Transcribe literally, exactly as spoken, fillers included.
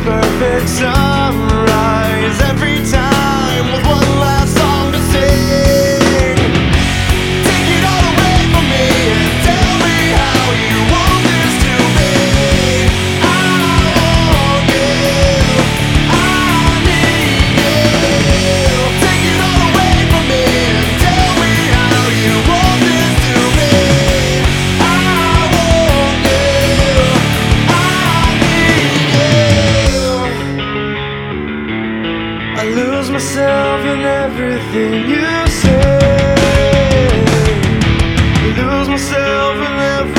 perfect sunrise every time with one last song to sing. Take it all away from me and tell me how you want this to be. I want you, I need you. Take it all away from me and tell me how you want this to be. I want you, I need you. I lose myself in everything you say. I lose myself in everything